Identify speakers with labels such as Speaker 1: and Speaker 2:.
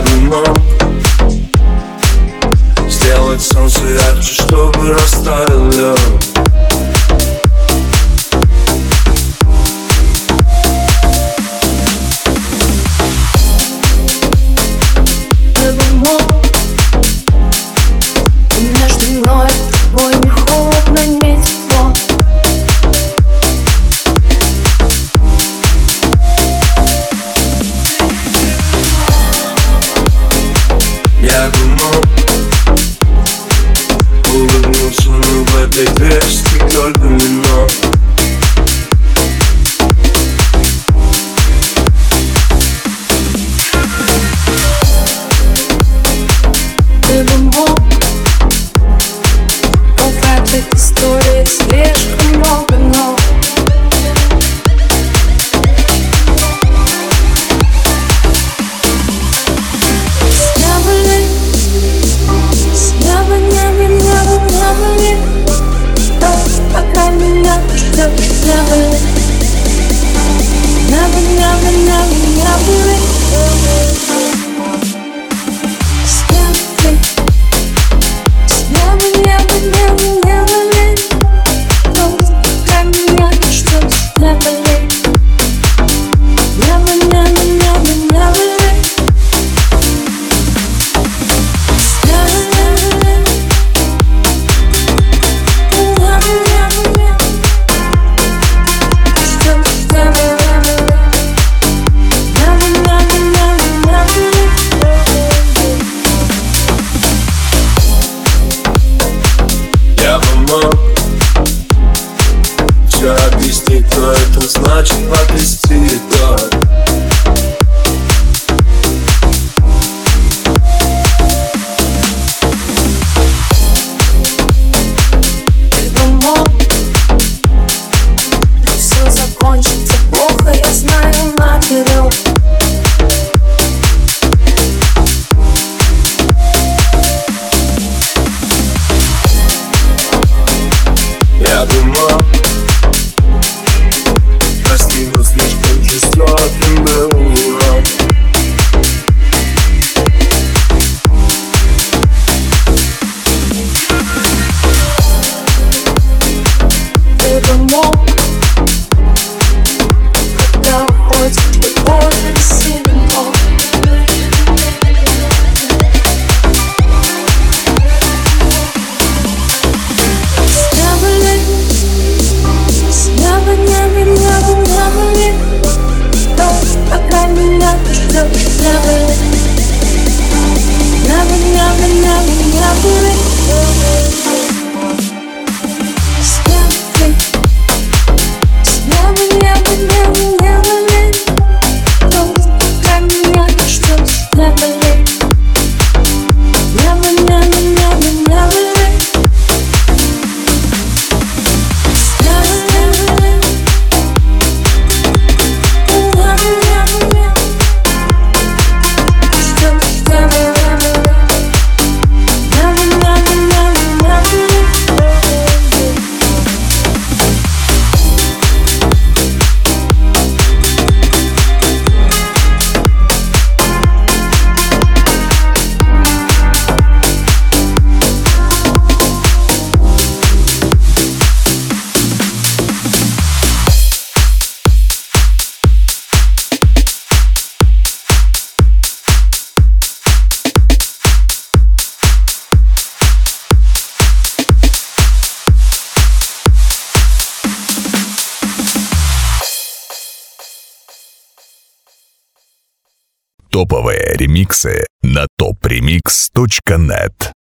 Speaker 1: Я бы мог сделать солнце ярче, чтобы растаял лед.
Speaker 2: Я бы мог, и между мной и тобой не холодно, не тепло.
Speaker 1: Я бы мог улыбнуться, но в этой грязи только вино.
Speaker 2: Ты бы мог, но в этой истории слишком много «но». С неба, небо, небо, небо ли? Пока меня ждет небо ли? Небо, небо, небо, небо ли? С неба, небо, небо, небо ли? Пока меня ждет небо ли? Небо, небо, небо, небо ли?
Speaker 1: Я бы мог все объяснить, но это значит подвести итог.
Speaker 2: Ты бы мог, но все закончится плохо, я знаю наперед.
Speaker 1: Я бы мог прости, но слишком жестоким был урок.
Speaker 2: Ты бы мог, когда уходит любовь и сильно. С неба, небо, небо, небо ли? Пока меня ждет небо ли? Небо, небо, небо, небо ли? С неба, небо, небо, небо ли? Пока меня ждет небо ли? Небо, небо, небо, небо ли?
Speaker 3: Топовые ремиксы на topremix.net.